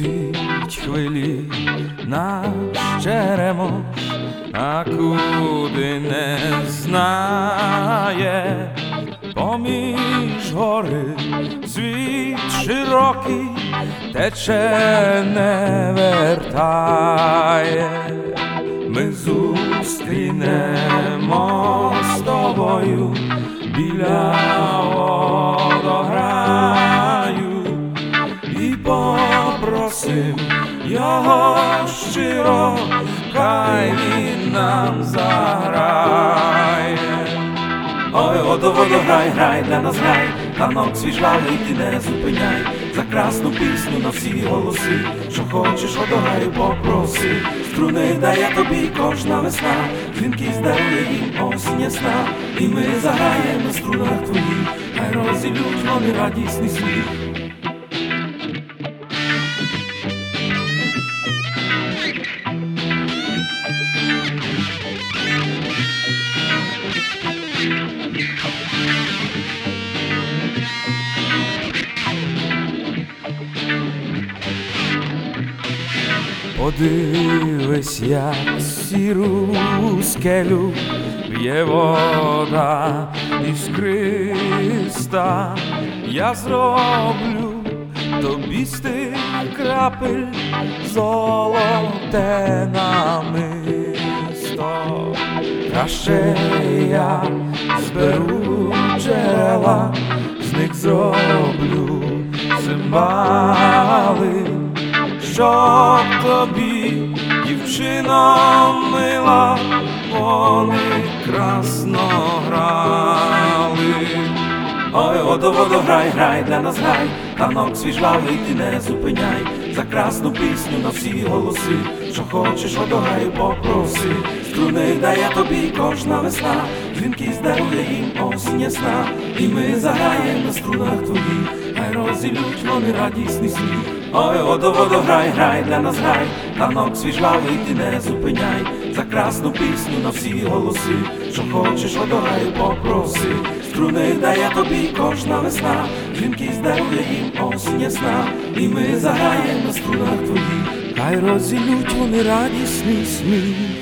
Летить хвилі наш черемош, а куди не знає. Поміж гори світ широкий тече, не вертає. Ми зустрінемо з тобою біля водограю і попросим його щиро, хай він нам заграє. Ой, водограй, грай, для нас грай, танок свій жвавий, ти не зупиняй, за красну пісню на всі голоси, що хочеш, водограю попроси. Струни дає тобі кожна весна, дзвінкість дарує їм осінь ясна, і ми заграємо на струнах твоїх, хай розілють вони радісний сміх. Подивись, як сіру скелю б'є вода іскриста. Я зроблю тобі з тих крапель золоте намисто. Краще я зберу джерела, з них зроблю цимбали, щоб тобі, дівчино мила, вони красно грали. Ой, водограй, грай, для нас грай, танок свій жвавий, ти не зупиняй, за красну пісню на всі голоси, що хочеш, водограю попроси. Струни дає тобі кожна весна, дзвінкість дарує їм осінь ясна, і ми заграємо на струнах твоїх, хай розілють вони радісний сміх. Ой, водограй, грай, для нас грай, танок свій жвавий, ти не зупиняй, за красну пісню на всі голоси, що хочеш, водограю попроси. Струни дає тобі кожна весна, дзвінкість дарує їм осінь ясна, і ми заграємо на струнах твоїх, хай розілють вони радісний сміх.